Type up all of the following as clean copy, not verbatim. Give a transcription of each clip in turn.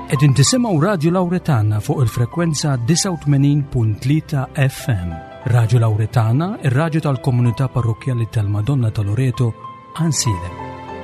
Qegħdin tisimgħu Radio Lawretana fuq il-frekwenza 89.3 FM. Radio Lawretana, ir-radju tal-Komunità Parrokjali tal-Madonna ta' Loreto, Ansile.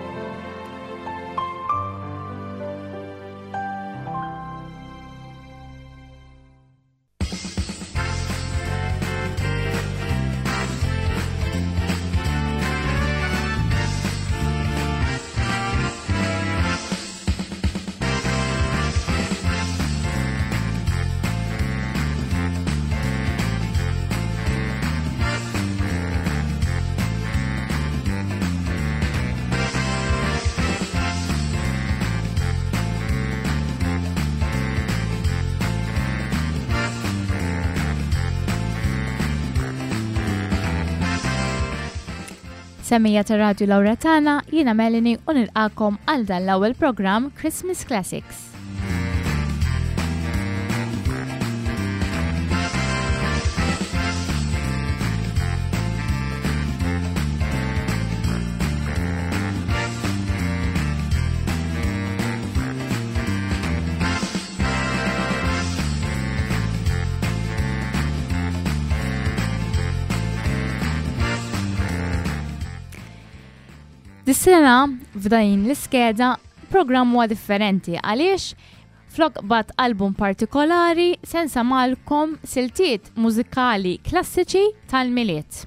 Semmija ta' Radio Lawretana, jiena Melanie u nilqakom għal dan l-ewwel programm Christmas Classics. Dis-sena f'dajn l-iskeda programm huwa differenti għaliex flok bat album partikolari se nsamalkom siltiet mużikali klassiċi tal-miliet.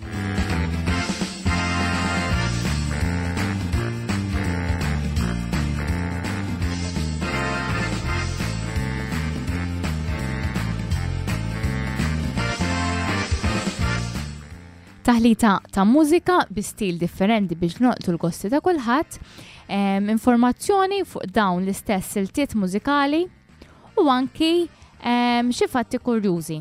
Taħlita ta' mużika bi stil differenti biex noqtu l-gosti ta' kulħadd, informazzjoni fuq dawn l-istess siltiet mużikali u anki xi fatti kurjużi.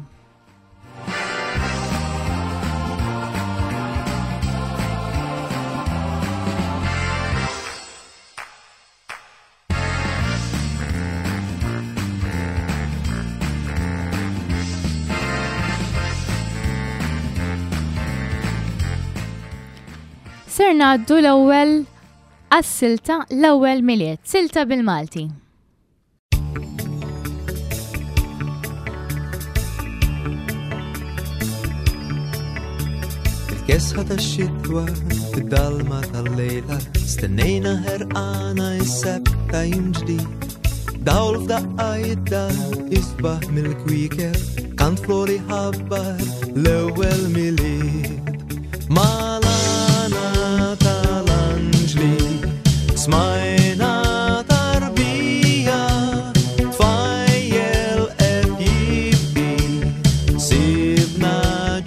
Ser ngħaddu l-ewwel għas-silta l-ewwel miliet, silta bil-Malti. Il-kesħa tax-xitwa fid-dalma tal-lejla stennejna ħerqana is-sebt ta' jum ġdid. Dawl f'daqqa jidda isbaħ mill-kwiker kant flori ħabbar l-ewwel miliet. Smajna tarbija tfajjel qed jibbi sibna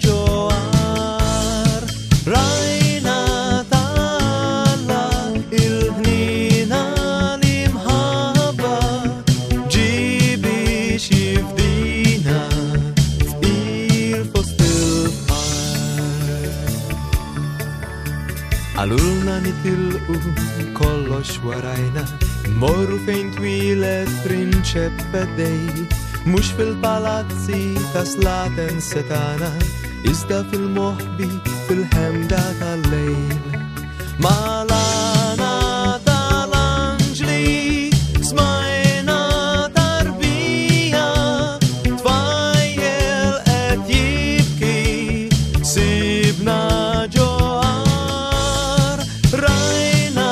ġoar rajna talla il-ħnina li mħabba ġibi xi fdina fqir fost il-bħar. Għalulna nitilqu kollox warajna, morru fejn twilet prinċeppa dej, mux fil-palazzi ta' slaten setana, iżda fil-moħbi fil-ħemda tal-lejl. Malana tal-anġli, smajna tarbija, tfajjel qed jibki, sibna ġoar, rajna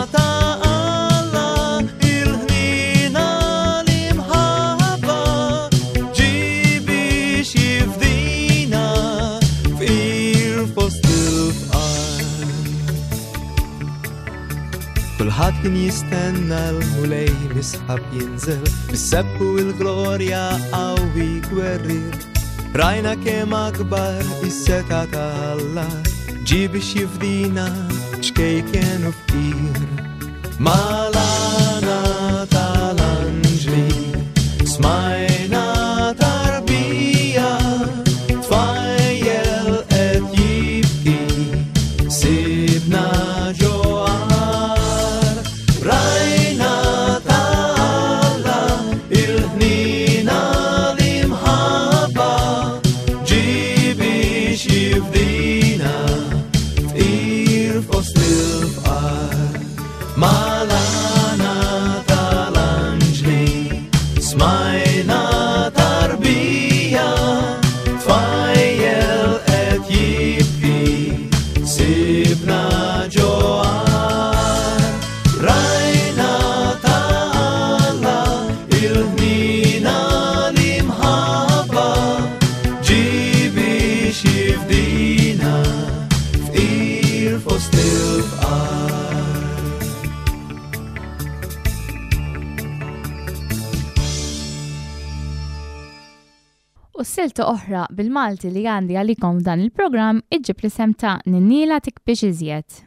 kulħadd kien jistenna l-mulej misħab jinżel bis-sebħu il-glorja qawwi gwerrir. Rajna kemm akbar is-seta ta' Alla ġie biex jifdina x'kejken u fqir. Malana tal-anġli smajna tarbija tfajjel qed jibki sibna Mala U silta oħra bil-Malti li għandi għalikom dan il-programm iġġib l-isem ta' Ninnila tikbix iżjed.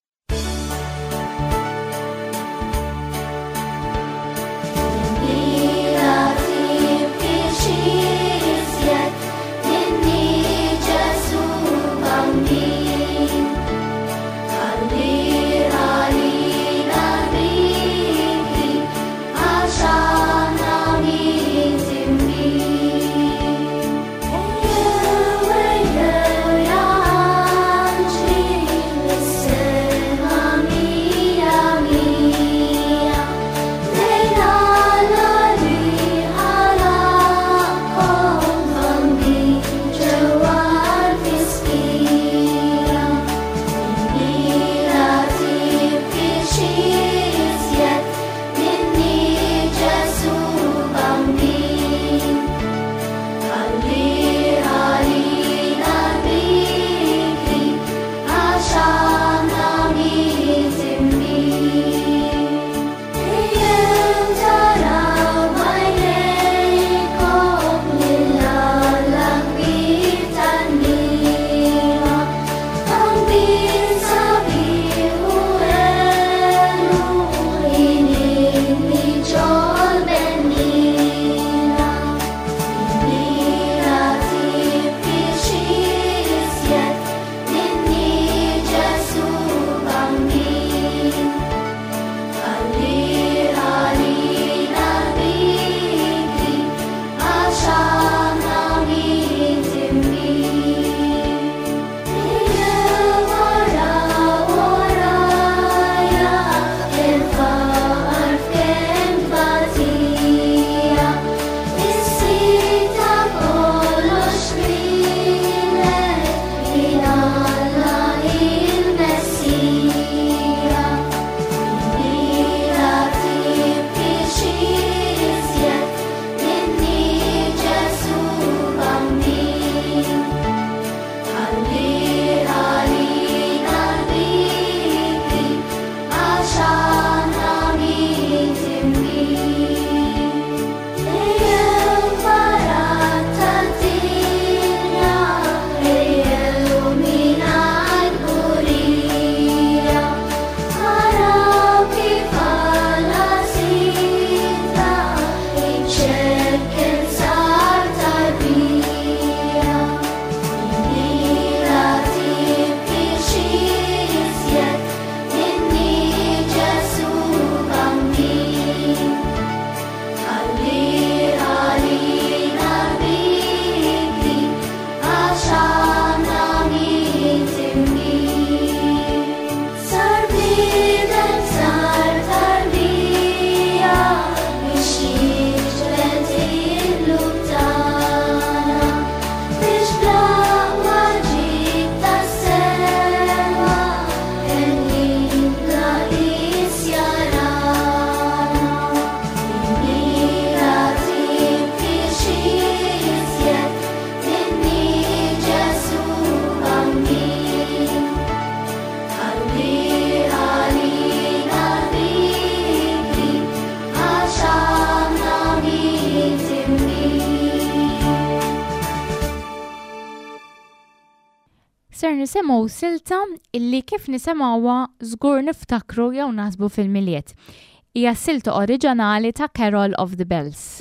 Ser nisemgħu silta illi kif nisemgħuha żgur niftakru jew naħsbu fil-miliet. Hija silta oriġinali ta' Carol of the Bells.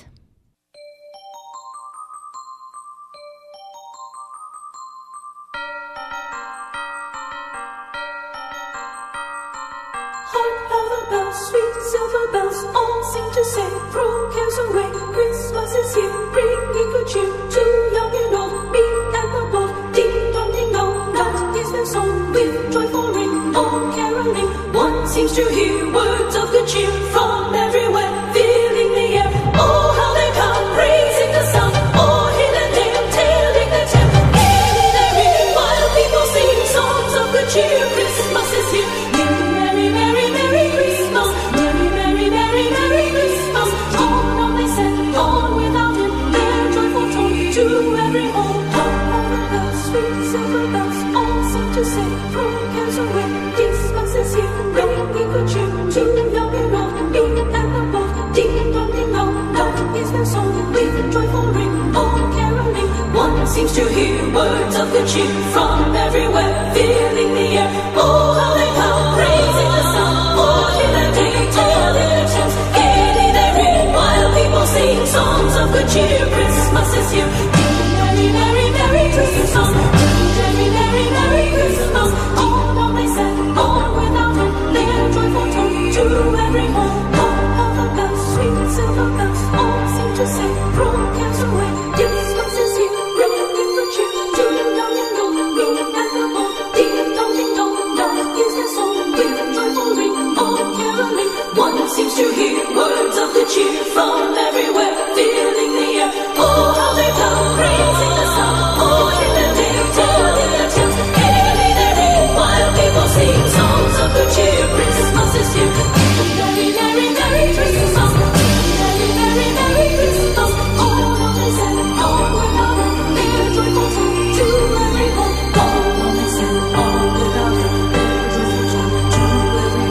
Sweet silver bells all seem to say, throw cares away, Christmas is here, bringing good cheer to young and old, meek and the bold. Ding dong ding dong, that is their song, with joyful ring, all caroling. One seems to hear words of good cheer from everywhere, filling the air. Oh, how they come, praising the sun, oh, hill and dale, tailing the tale. Gaining their ring, while people sing songs of good cheer. Christmas is here. Merry, merry, merry Christmas. Merry, merry, merry, merry Christmas. On they set, on without him, their joyful tone to every home. All the bells, sweet silver bells, all seem to say, throw cares away. Christmas is here, bringing good cheer to young and old, meek and good cheer from everywhere, filling the air. Oh, how they come, praising the sun. Oh, hear their day, tell their chants, gaily they ring, while people sing songs of good cheer. Christmas is here. Merry, merry, merry Christmas. Merry, merry, merry Christmas. On they sang, on without end, their joyful tone to every home. All of the bells, sweet silver bells, all seem to say, throw cares away. Christmas is here, bringing good cheer to young and old, young and the old. Ding dong, ding dong, dong is their song with joyful ring, all caroling. One seems to hear words of good cheer from everywhere, filling the air. Oh, how they come, praising the sun. Oh, hear their day, telling their tales, gaily they ring, while people sing songs of good cheer. Christmas is here. Merry, merry, merry Christmas. Merry, merry, merry Christmas. All they sang, all without end, their joyful song to every home. All they sang, all without end, their joyful song to every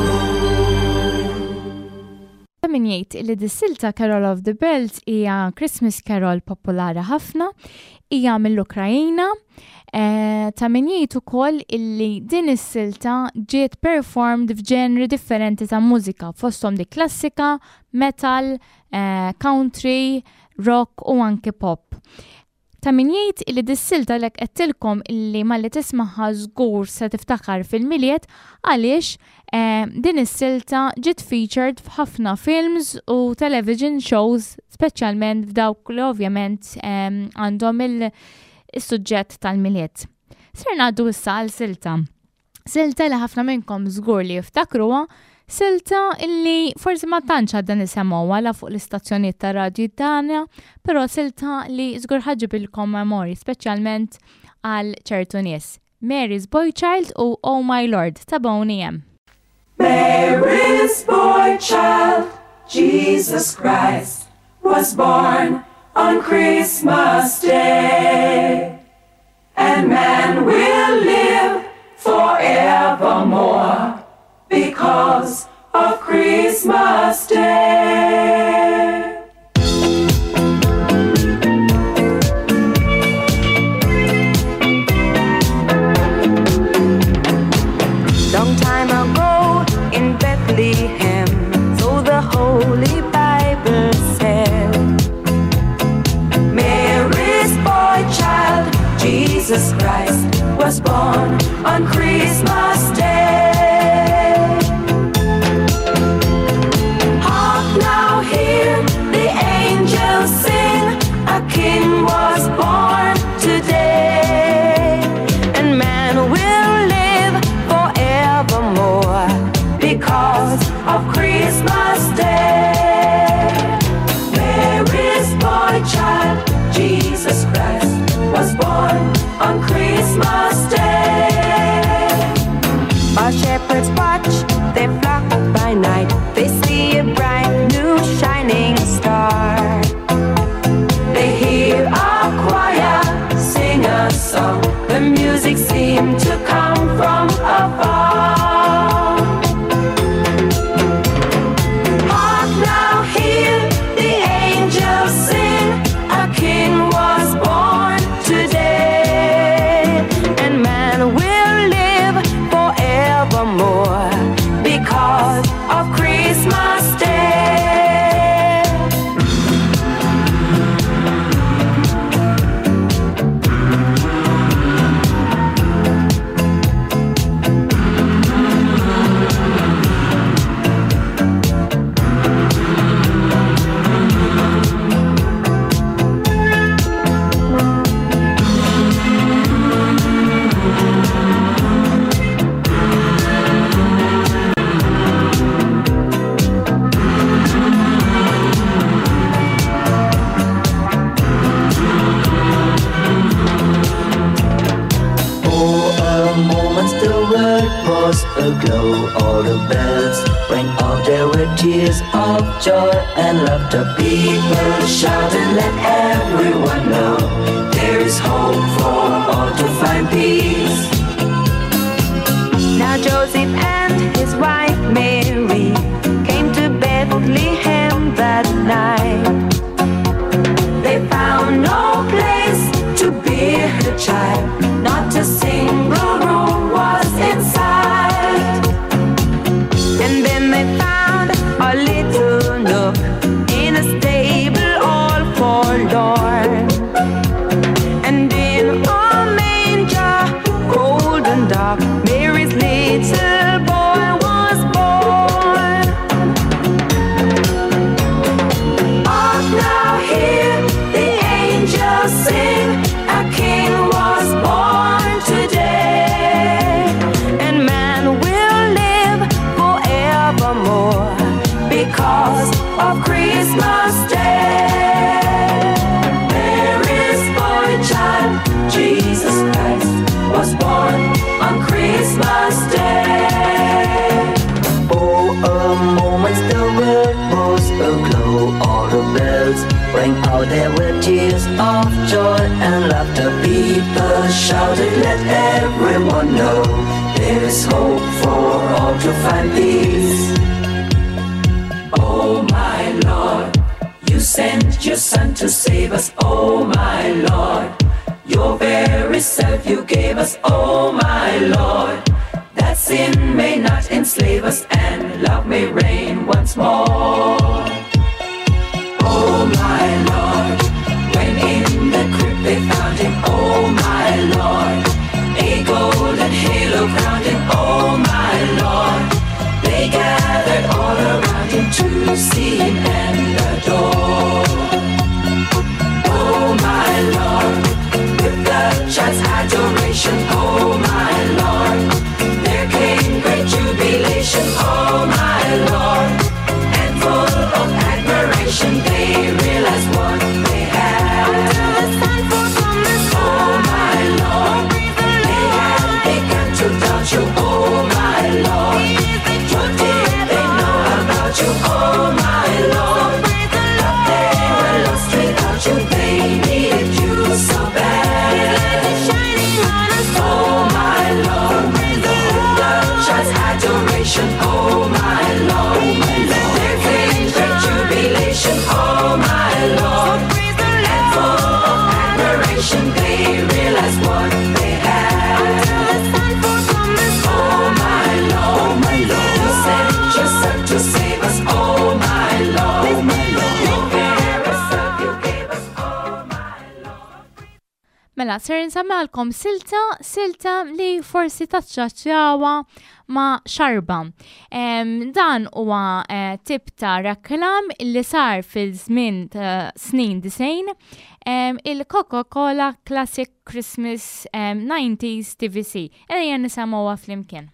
home. Min jgħid li dis-silta Carol of the Bells hija Christmas Carol popolari ħafna, hija mill-Ukrajina. Ta' min jgħid ukoll illi din is-silta ġiet performed f'ġenri differenti ta' mużika, fosthom di klassika, metal, country, rock u anke pop. Ta' min jgħid illi dis-silta lek qedtilkom illi malli tismaħħa żgur se tiftakar fil-miliet għaliex din is-silta ġiet featured f'ħafna films u television shows, speċjalment f'dawk li ovvjament għandhom il-suġġett tal-miliet. Ser ngħaddu issa għal silta. Silta li ħafna minnkom żgur li jiftakruha, silta illi forsi ma tantx għadda nisemgħuha la fuq l-istazzjonijiet ta' radju tagħna, però silta li żgur ħaġibilkom memori, speċjalment għal ċertu nies. Mary's Boy Child u Oh My Lord ta' Boney M. Mary's boy child, Jesus Christ, was born on Christmas Day. And man will live forevermore because of Christmas Day. Long time ago in Bethlehem, so the Holy Bible said, Mary's boy child, Jesus Christ, was born on Christmas Day. Hark now, hear the angels sing, a king was born today, and man will live forevermore because of Christmas Day. Mary's boy child, Jesus Christ, was born on Christmas Day. While shepherds watch their flock by night, they see a bright new shining star. They hear a choir sing a song, the music seemed to come from afar. Hark now, hear the angels sing, a king was born today, and man will live forevermore because of Christmas Day. Aglow, all the bells rang out, there were tears of joy and laughter. People shouted, let everyone know there is hope for all to find peace. Now Joseph and his wife Mary came to Bethlehem that night. They found no place to bear the child, not And then they found a little nook in a stable all forlorn. And in a manger, cold and dark, Mary's little boy was born. Hark now, hear the angels sing, a king was born today. And man will live forevermore because of Christmas Day. Mary's boy child, Jesus Christ, was born on Christmas Day. Oh, a moment the world was aglow. All the bells rang out, there were tears of joy and laughter. People shouted, let everyone know there is hope for all to find peace. Oh my Lord, you sent your Son to save us. Oh my Lord, your very self you gave us. Oh my Lord, that sin may not enslave us and love may reign once more. Oh my Lord, when in the crypt they found him. Oh my Lord, a golden halo crowned him. Oh my Lord, they gathered all around him to see him and adore. Oh my Lord, with the child's adoration. Oh my Lord, there came great jubilation. Oh my Lord, and full of admiration they realized what they had. Until the sun falls on the sky. Oh my Lord, they had begun to doubt you. Oh my Lord, what did they know about you? Oh my Lord, but they were lost without you. They needed you so bad. Shining on us. Oh my Lord, with the child's adoration. Oh my Lord, there came great jubilation. Oh my Lord, and full of admiration they realized what they had. Until the sun falls on the sky. Oh my Lord, you sent your Son to save us. Oh my Lord, your very self you gave us. Oh my Lord. Mela, ser nsammalkom silta li forsi taċċaċċjawa ma' xarba. Dan huwa tip ta' reklam li sar fil-żmien ta' snin 90, il-Coca-Cola Classic Christmas 90s TVC. Ejja nisimgħuha flimkien.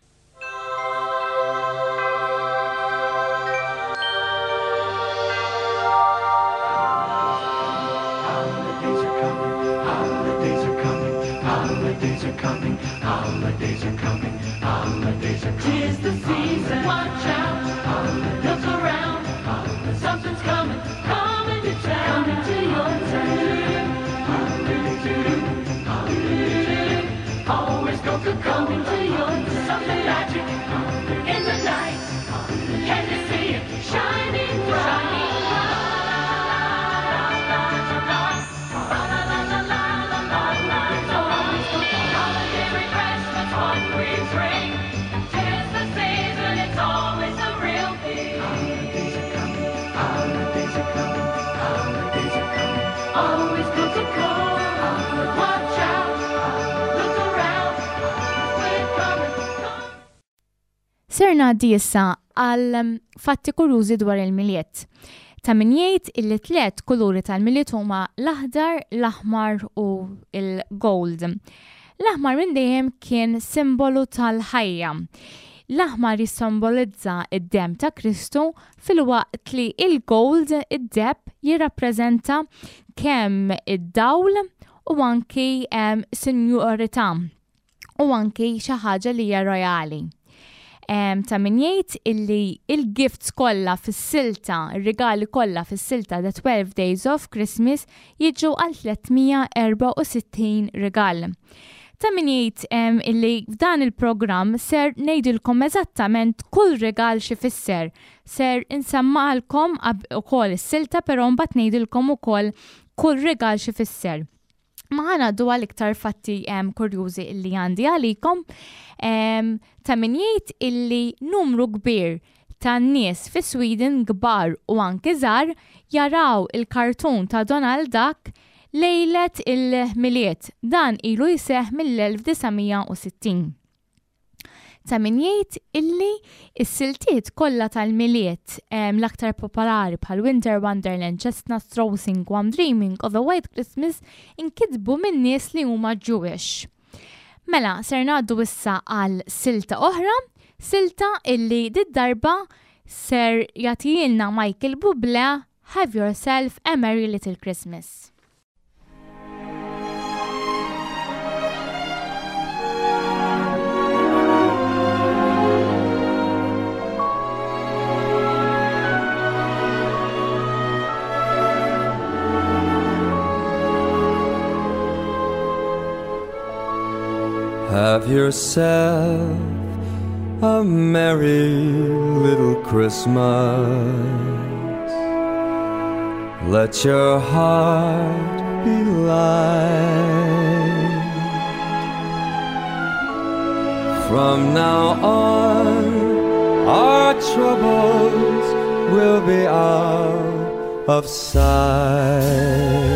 Holidays are coming, holidays are coming, holidays are coming. 'Tis the season, watch out, look around, something's coming, coming to town, coming to your town. Always coming to your town. Something magic in the night, can you see it shining bright? Serna di issa għal fatti kurjużi dwar il-miljet. Ta' min jgħid illi 3 kuluri tal-miljet huma l-aħdar, l-aħmar u l-gold. L-aħmar minn dejjem kien simbolu tal-ħajja. L-aħmar jissimbolizza id-dem ta' Kristu fil-waqt li il-gold, id-deb, jirrappreżenta kemm id-dawl u anki senjurità u anki xi ħaġa li hija rojali. Ta' min jgħid illi il-gifts kollha fis-silta, ir-rigali kollha fis-silta The 12 Days of Christmas jiġu għal 364 rigal. Ta' min jgħid illi f'dan il-programm ser ngħidilkom eżattament kull rigal xi fisser. Ser insemmalkom ukoll is-silta però mbagħad ngħidilkom ukoll kull rigal xi fisser. Maħna għal iktar fatti kurjużi illi għandi għalikom ta' min jgħid illi numru kbir tan-nies fi Sweden kbar u anke żgħar jaraw il-kartun ta' Donald Duck lejlet il-miliet. Dan ilu jseħħ mill-1960. Ta' min jgħid illi s-siltiet kollha tal-miliet l-aktar popolari bħal Winter Wonderland, Chestnut Strosing u I'm Dreaming of a White Christmas inkitbu minn nies li huma Jewish. Mela, ser ngħaddu issa għal silta oħra, silta illi darba ser jagħtilna Michael Bublé, Have Yourself a Merry Little Christmas. Have yourself a merry little Christmas. Let your heart be light. From now on, our troubles will be out of sight.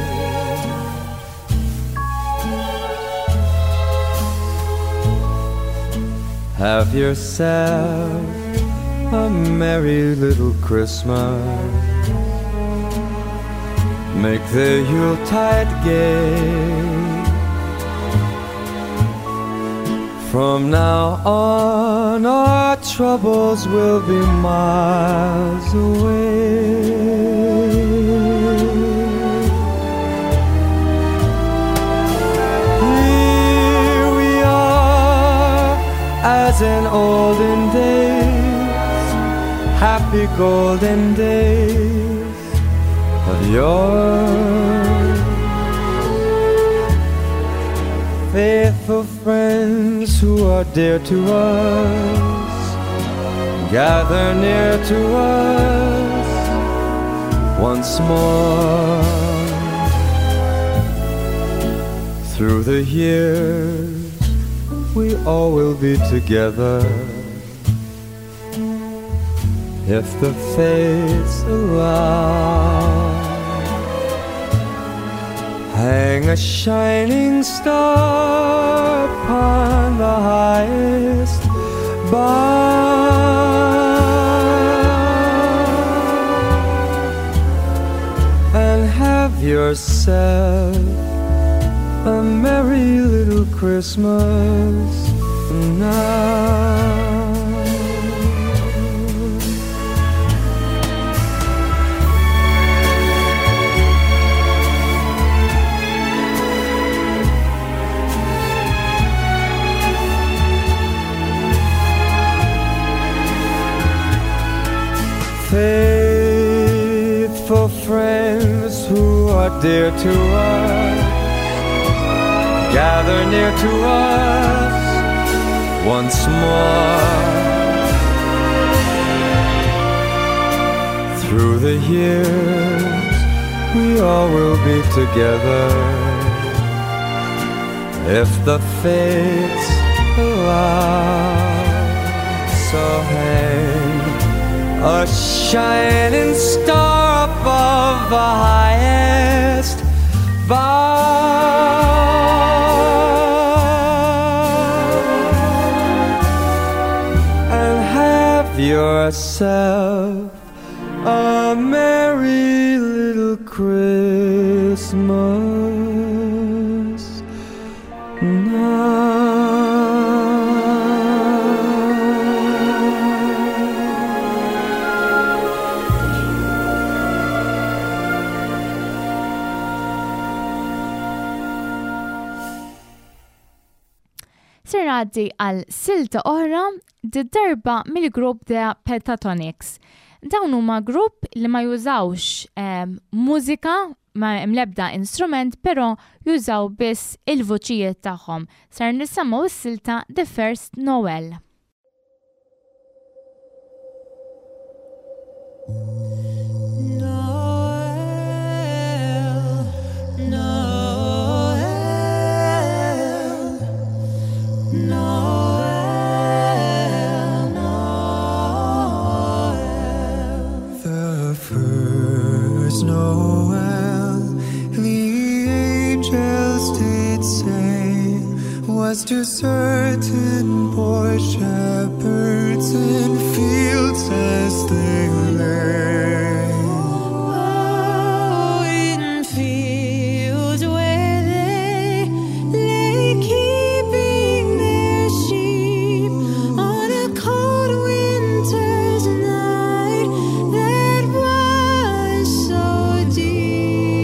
Have yourself a merry little Christmas. Make the Yuletide gay. From now on, our troubles will be miles away. As in olden days, happy golden days of yore. Faithful friends who are dear to us, gather near to us once more. Through the years, we all will be together if the fates allow. Hang a shining star upon the highest bough and have yourself a merry little Christmas now. Faithful friends who are dear to us, gather near to us once more. Through the years, we all will be together if the fates allow. So hang a shining star above the highest bough and have yourself a merry little Christmas now. Għaddi għal silta oħra darba mill-grupp The Pentatonix. Dawn huma grupp li ma jużawx mużika ma mlebda instrument, pero jużaw biss il-voċijiet tagħhom. Sar nisimgħu s-silta The First Noel. was to certain poor shepherds in fields as they lay. Oh, in fields where they lay keeping their sheep on a cold winter's night that was so deep.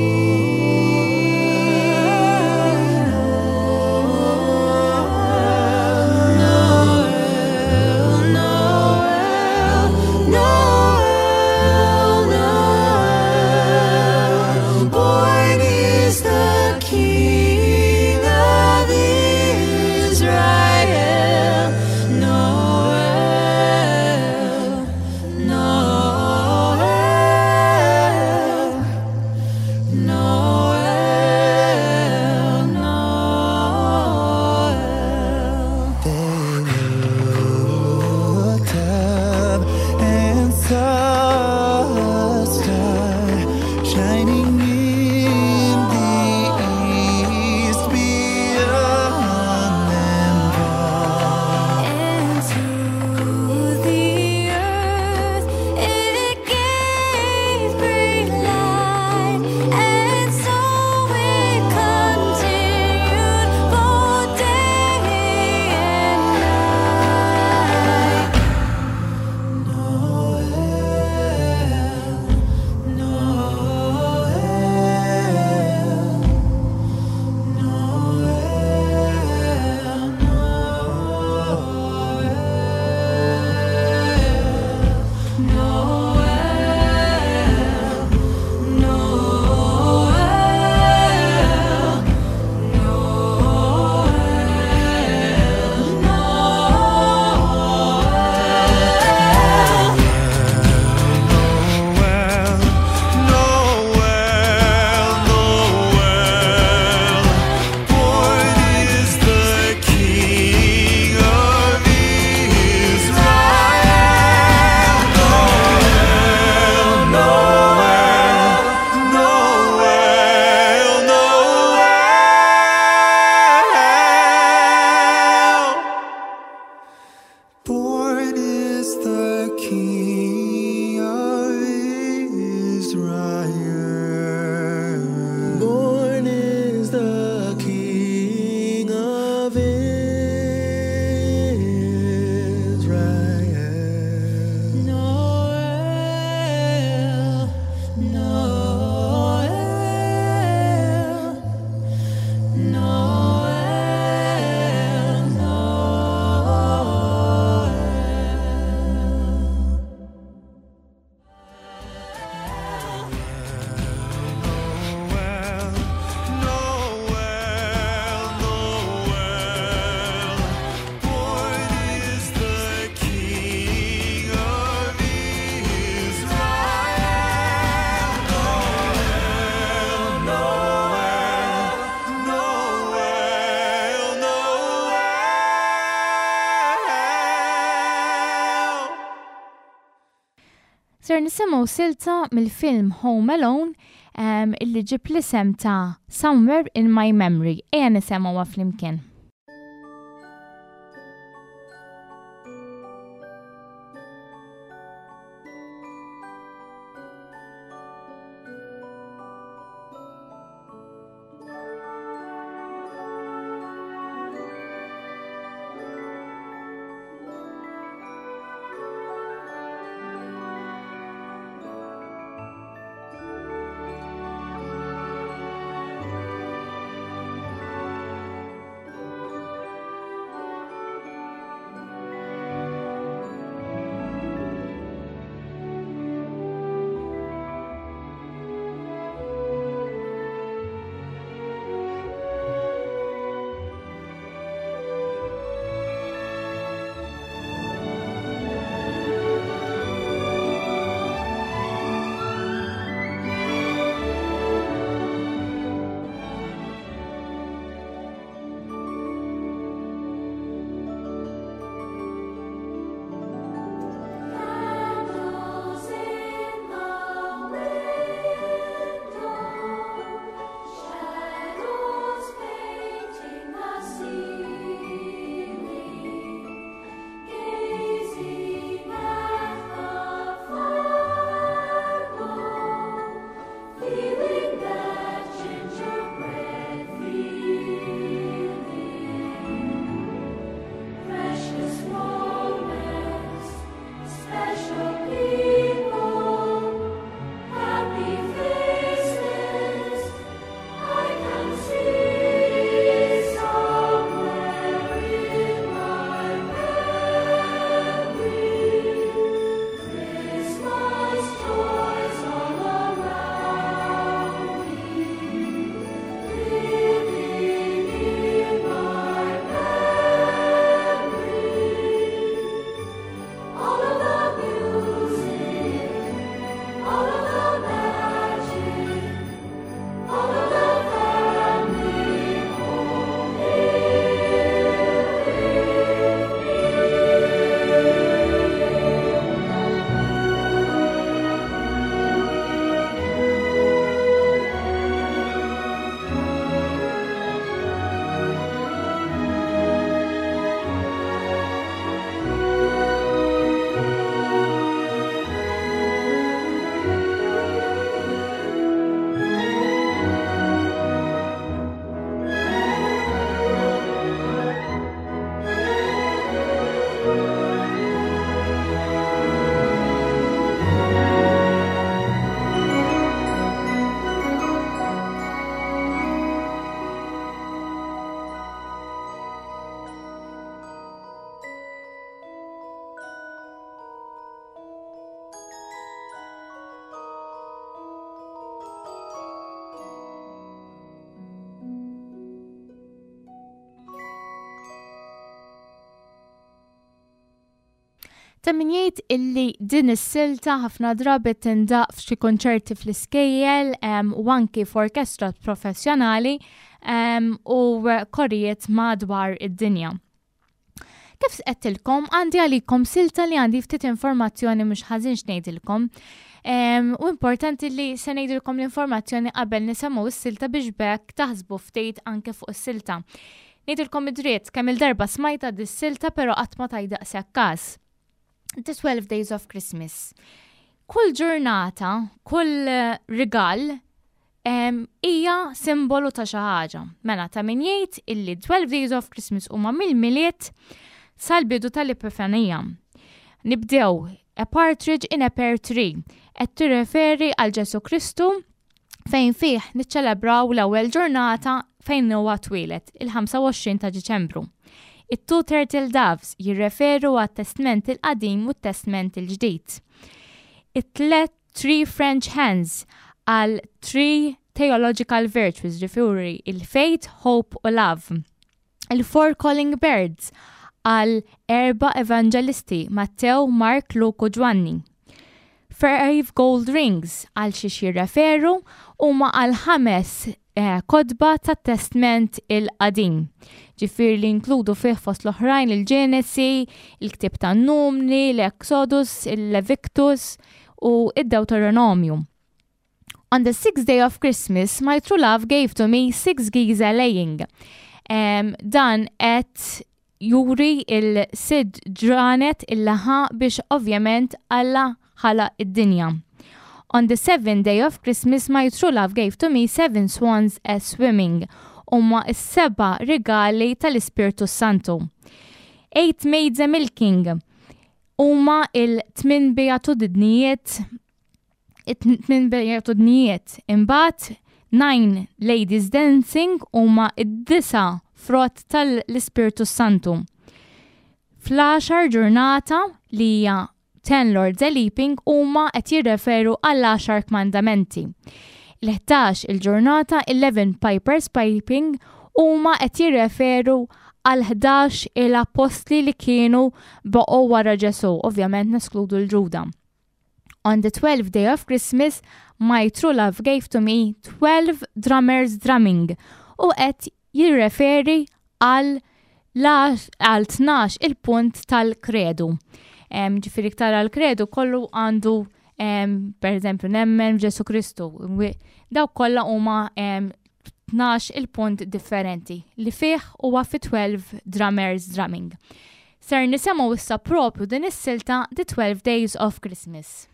Ser nisimgħu silta mill-film Home Alone illi ġib l-isem ta' Somewhere in My Memory. Ejja nisimgħuha flimkien. Ta' min jgħid illi din is-silta ħafna drabi tindaq f'xi konċerti fl-iskejjel u anki f'orkestrat professjonali u korrijiet madwar id-dinja. Kif qedtilkom għandi għalikom silta li għandi ftit informazzjoni mhux ħażin x'ngħidilkom. U importanti li se ngħidilkom l-informazzjoni qabel nisemgħu s-silta biex bekk taħsbu ftit anke fuq is-silta. Ngħidilkom id-dritt kemm il-darba smajta dis-silta però qatt ma tajt daqshekk każ. The 12 Days of Christmas. Kull ġurnata, kull rigal hija simbolu ta' xi ħaġa. Mela ta' min jgħid illi 12 Days of Christmas huma mill-miliet sal-bidu tal-Epifanija. Nibdew A Partridge in a Pear Tree qed tirreferi għal Ġesu Kristu fejn fih niċċelebraw l-ewwel ġurnata fejn huwa twieled il-25 ta' Diċembru. It-Two Turtle Doves jirreferu għat-Testament il-Qadim u t-Testament il-Ġdid. It-tlet Three French Hens għal Three Theological Virtues ġifuri il-Faith, Hope u Love. Il-Four Calling Birds għal 4 Evangelisti Mattew, Mark, Luke u Ġwanni. 5 Gold Rings għal xiex jirreferu huma għal 5 kodba tat-Testament il-Qadim. Ġifier li inkludu fih fost l-oħrajn il-Ġenesi, il-Ktib tan-Numni, l-Exodus, il-Leviticus u id-Deuteronomium. On the 6th day of Christmas, my true love gave to me 6 geese laying. Dan qed juri il-sid ġranet il-laħa biex ovvjament Alla ħala id-dinja. On the 7th day of Christmas, my true love gave to me 7 swans as swimming. Huma s-7 rigali tal-Ispirtu Santu. 8 maids a milking. Huma il-8 beatudnijiet. Imbagħad 9 ladies dancing huma id-9 frott tal-Ispirtu Santu. Fl-10 ġurnata li hija 10 Lords a Leaping huma qed jirreferu għall-10 kmandamenti. Il-11 il-ġurnata 11 Pipers Piping huma qed jirreferu għal 11 il-apostli li kienu baqgħu wara Ġesu, ovvjament neskludu l-Ġuda. On the 12th day of Christmas, my true love gave to me 12 drummers drumming u qed jirreferi għal 12 il-punt tal-kredu. Ġifieri iktar għal-kredu kollu għandu per eżempju nemmen f'Ġesu Kristu. Daw kollha huma 12 il-punt differenti li fih huwa fi 12 drummers drumming. Ser nisemgħu issa propju din is-silta The 12 Days of Christmas.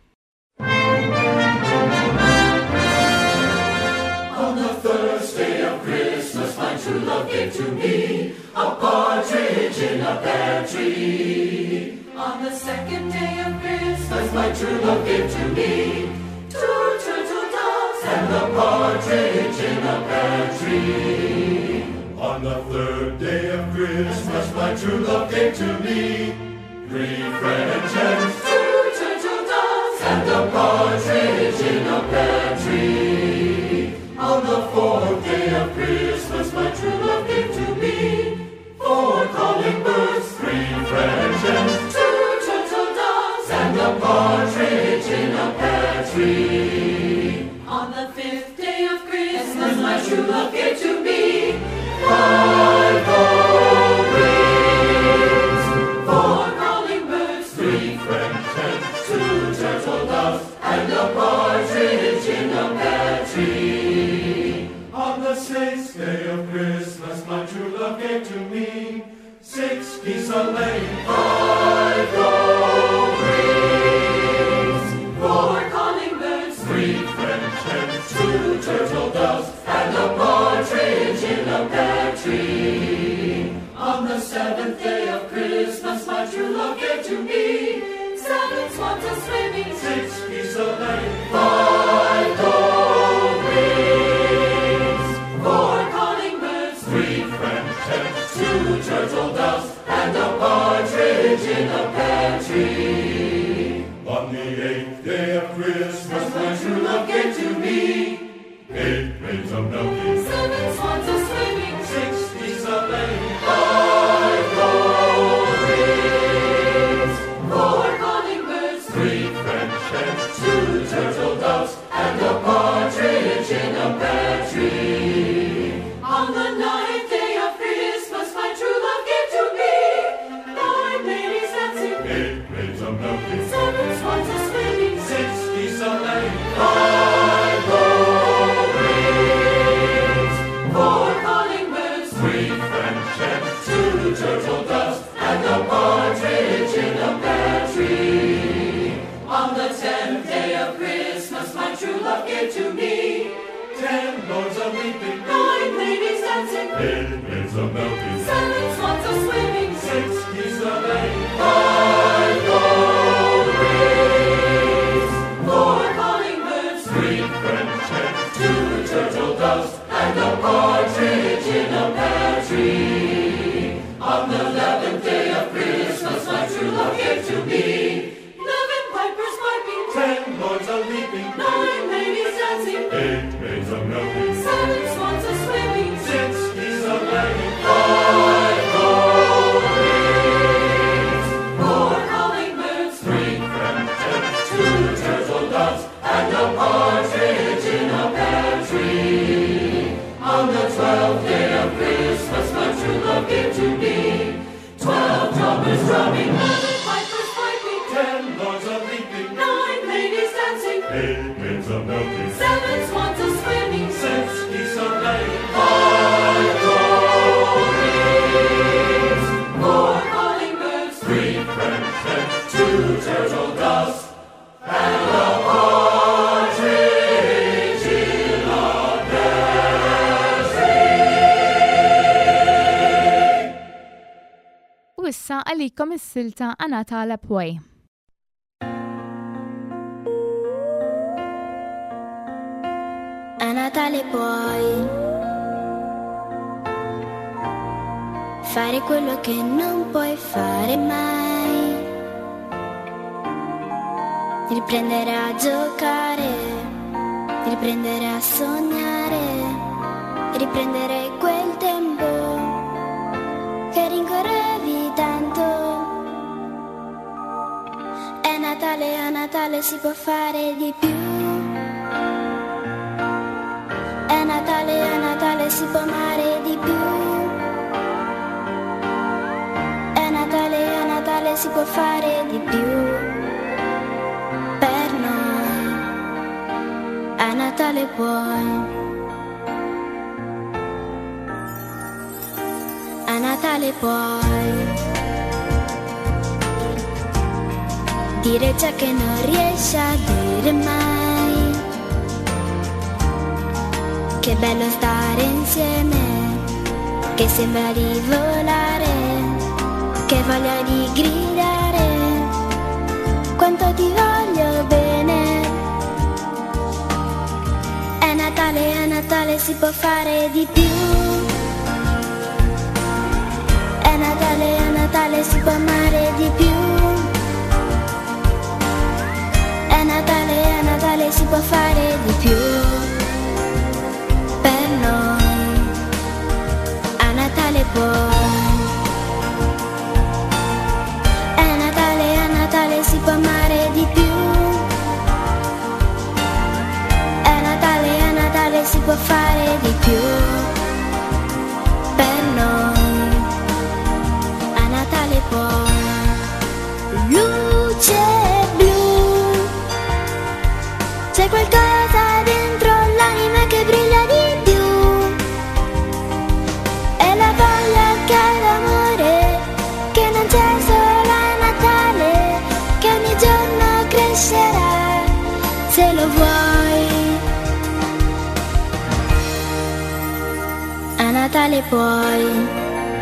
On the first day of Christmas, my true love gave to me a partridge in a pear tree. On the second day of Christmas, my true love gave to me 2 turtle doves and a partridge in a pear tree. On the third day of Christmas, my true love gave to me 3 French hens, 2 turtle doves and a partridge in a pear tree. On the fourth day of Christmas, my true love gave to me 4 calling birds, 3 French hens, 2 turtle doves and a partridge in a pear tree. On the 5th day of Christmas, my true love gave to me 5 gold rings, 4 calling birds, 3 French hens, 2 turtle doves and a partridge in a pear tree. On the 6th day of Christmas, my true love gave to me 6 geese a-laying, 5 gold rings, 4 calling birds, 3 French hens, 2 turtle doves and a partridge in a pear tree. On the 7th day of Christmas, my true love gave to me 7 swans a-swimming, 6 geese a-laying, 5 gold rings, 4 calling birds, 3 French hens, 2 turtle doves and a partridge in a pear tree. On the 8th day of Christmas, my true love gave to me 8 maids a milking, 7 swans a-swimming, 6 geese a-laying, 5 gold rings, 4 give to me. 10 lords a weeping, 9 ladies dancing, 8 maids a milking, 7 swans a swimming, 6 geese a laying, 5 gold rings, 4 calling birds, 3 French hens, 2 turtle doves, and a partridge in a pear tree. On the 11th day of Christmas, my true love gave to me. 11 pipers piping, 10 lords a leaping, 9 ladies dancing, 8 maids a milking, 7 swans a swimming, 6 geese a laying, 5 gold rings, 4 calling birds, 3 French hens, 2 turtle doves, and a partridge in a pear tree. On the 12th day of Christmas, my true love gave to me. 12 drummers drumming, 11 pipers piping, 10 lords a leaping, 9 ladies dancing, 8 maids a milking, 7 swans a swimming, 6 geese a laying, 5 gold rings, 4 calling birds, 3 French hens, 2 turtle doves, and a partridge in a pear tree. U issa għalikom is-silta Anna Talab Way. A Natale puoi fare quello che non puoi fare mai, riprendere a giocare, riprendere a sognare, riprendere quel tempo che rincorrevi tanto. È Natale, a Natale si può fare di più. È Natale, a Natale si può amare di più. È Natale, a Natale si può fare di più. Per noi, a Natale puoi. A Natale puoi dire ciò che non riesci a dire mai. Che bello stare insieme, che sembra di volare, che voglia di gridare, quanto ti voglio bene. È Natale, a Natale si può fare di più. È Natale, a Natale si può amare di più. È Natale, a Natale si può fare di più. Per noi, a Natale puoi. È Natale, a Natale si può amare di più. È Natale, a Natale si può fare di più. Per noi, a Natale puoi. Luce blu, c'è qualcosa dentro l'anima che brilla di più. È la voglia che ha l'amore, che non c'è solo a Natale, che ogni giorno crescerà, se lo vuoi. A Natale puoi.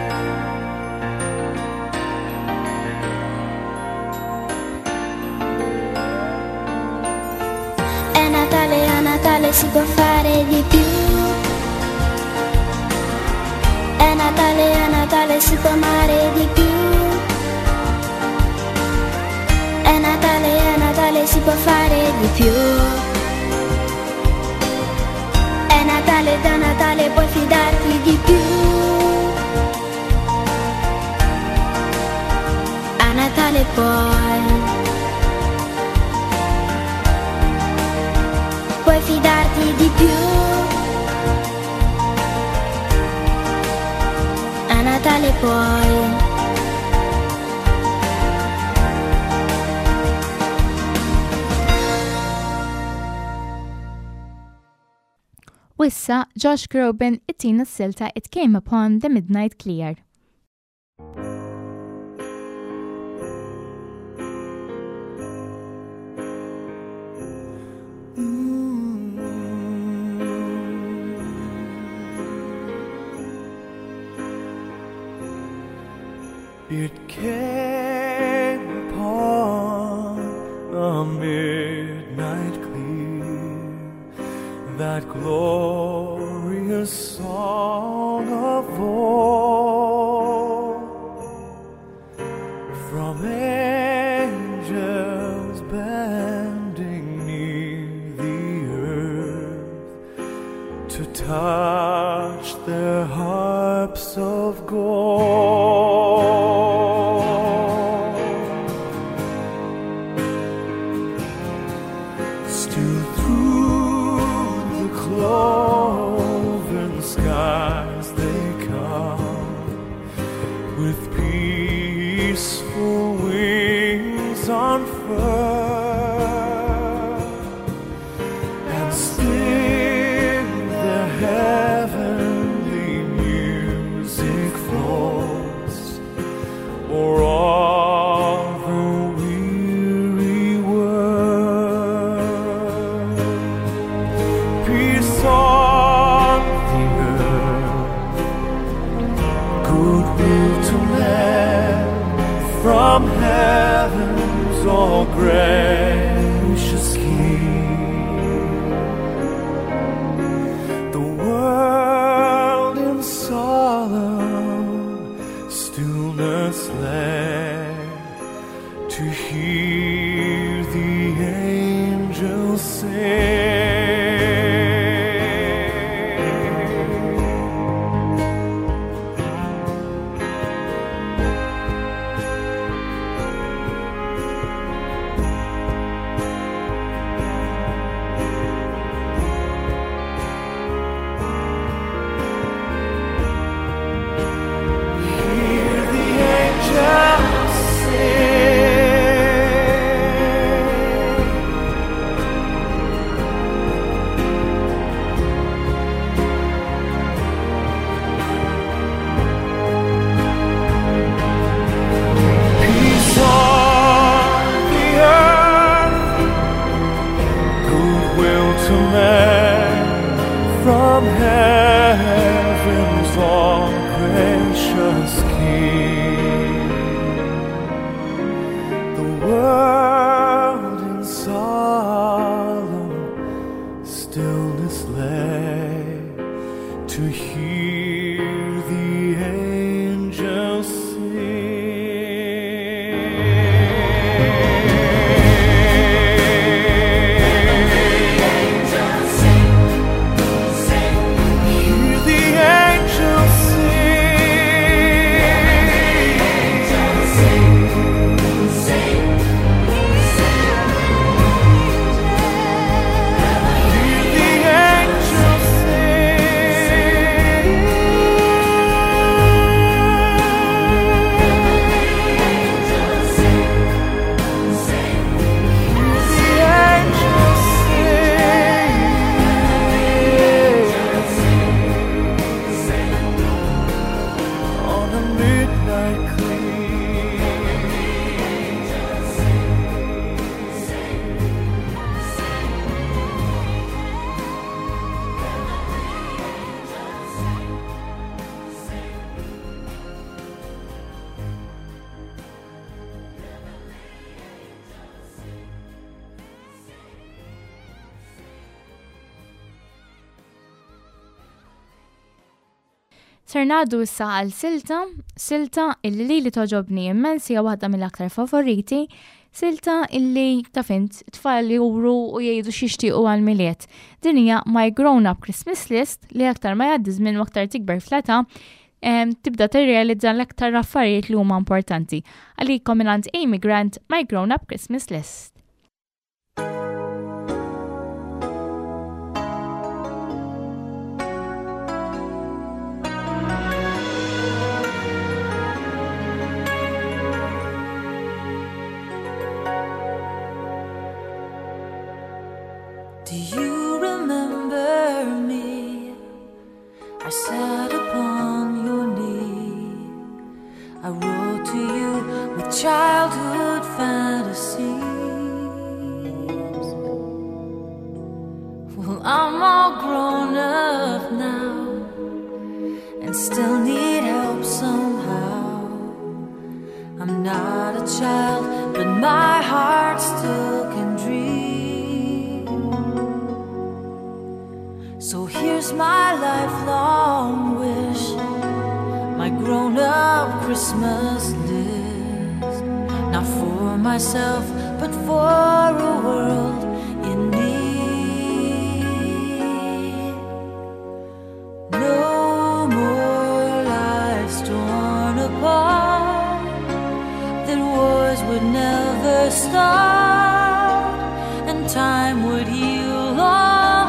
È Natale, a Natale si può fare di più. È Natale, a Natale si può amare di più. È Natale, a Natale si può fare di più. È Natale, da Natale puoi fidarti di più. A Natale puoi. Puoi fidarti di più. A Natale puoi. Wissa Josh Groban it-tina s-silta It Came Upon the Midnight Clear. It came upon a midnight clear, that glorious song of old, from angels bending near the earth to touch their harps of gold. Still through the cloven skies they come, with peaceful wings unfurled, and still the heavenly music flows o'er all the weary world. Peace on the earth, goodwill to men, from heaven's all gracious King. The world in solemn stillness lay to hear the angels sing. Hear the angels peace on the earth, goodwill to men, from heaven's all gracious King. The world in solemn stillness lay to hear the angels hear the angels hear the angels on a midnight clear. Ser ngħaddu issa għal silta illi li toġobni immens hija waħda mill-aktar favoriti, silta illi ta' fint tfal juru u jgħidu xixtiequ għal-miliet. Din hija My Grown Up Christmas List li aktar ma jgħaddi żmien u aktar tikber fleta tibda tirrealizza l-aktar affarijiet li huma importanti. Għalikom minant Amy Grant, My Grown Up Christmas List. Do you remember me? I sat upon your knee. I wrote to you with childhood fantasies. Well, I'm all grown up now and still need help somehow. myself, but for a world in need. No more lives torn apart, that wars would never start, and time would heal all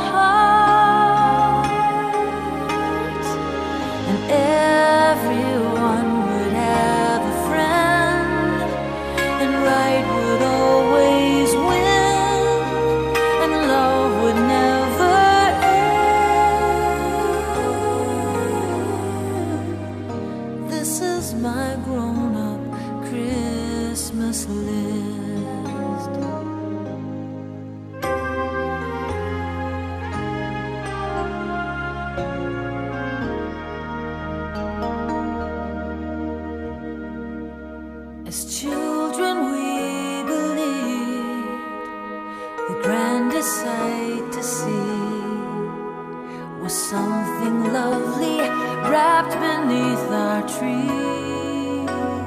hearts, and everyone would have a friend, and right would always win, and love would never end. This is my grown-up Christmas list. As children we believed the grandest sight to see was something lovely wrapped beneath our tree.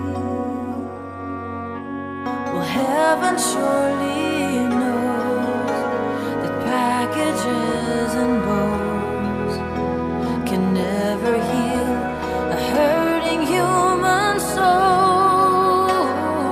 Well, heaven surely knows that packages and bows can never heal a hurting human soul.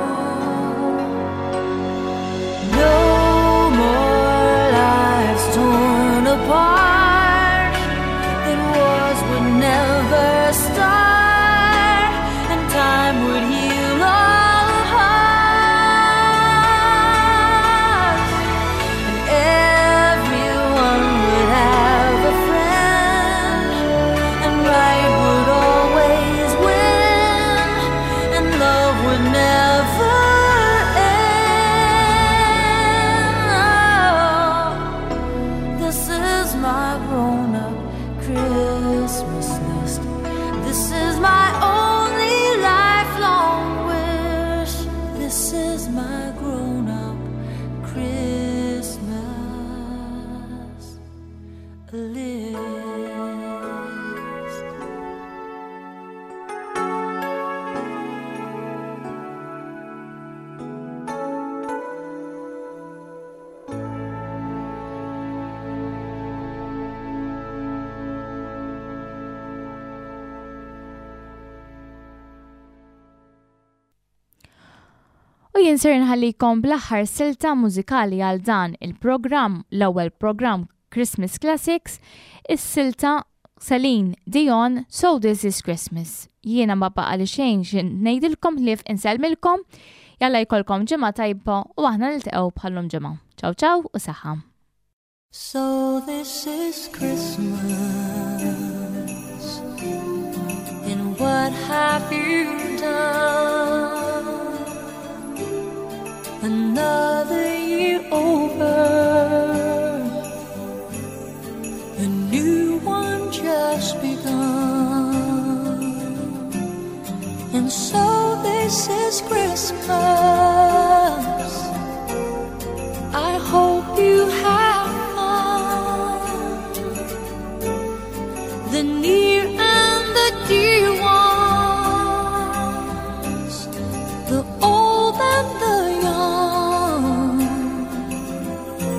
No more lives torn apart, that wars would never start, and time would heal all hearts, and everyone would have a friend, and right would always win, and love would never end. This is my grown-up Christmas list. This is my only lifelong wish. This is my grown-up Christmas list. U jinsir nħallikom bl-aħħar silta mużikali għal dan il-programm, l-ewwel programm Christmas Classics, is-silta Celine Dion, So This Is Christmas. Jiena ma baqa li xejn ngħidilkom li insellmilkom, jalla jkollkom ġimgħa tajba u aħna niltaqgħu bħallum ġimgħa. Ċaw ċaw u saħħa. So this is Christmas, and what have you done? Another year over, a new one just begun, and so this is Christmas. I hope you have fun, the near and the dear ones, the old and the young,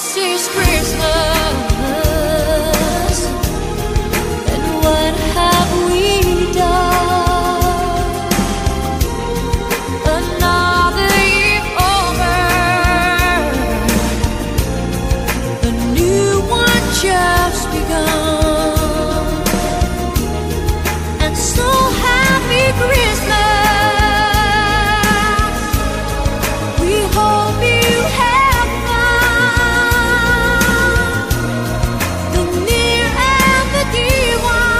this is Christmas, and what have we done? Another year over, a new one just begun, and so happy Christmas. We hope you have fun, the near and the dear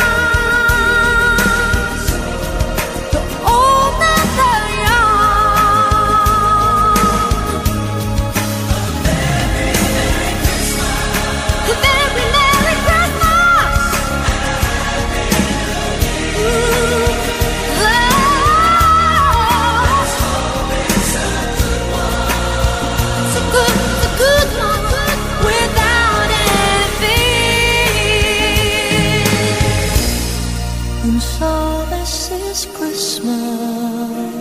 ones, the old and the young. A very Merry Christmas. It's a good one without envy. And so this is Christmas.